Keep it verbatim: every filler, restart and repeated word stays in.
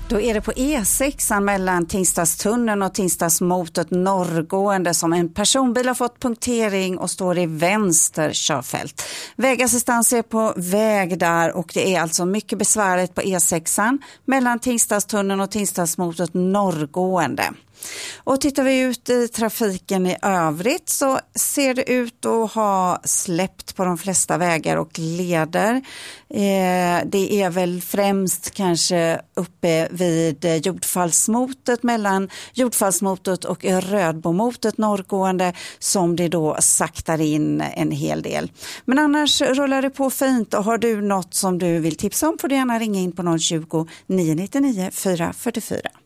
Då är det på E sex mellan Tingstadstunneln och Tingstadsmotet norrgående som en personbil har fått punktering och står i vänster körfält. Vägassistans är på väg där och det är alltså mycket besvärligt på E sex mellan Tingstadstunneln och Tingstadsmotet norrgående. Och tittar vi ut i trafiken i övrigt så ser det ut att ha släppt på de flesta vägar och leder. Eh, det är väl främst kanske uppe vid jordfallsmotet mellan jordfallsmotet och Rödbomotet norrgående som det då saktar in en hel del. Men annars rullar det på fint och har du något som du vill tipsa om får du gärna ringa in på noll tjugo, nio nio nio, fyra fyra fyra.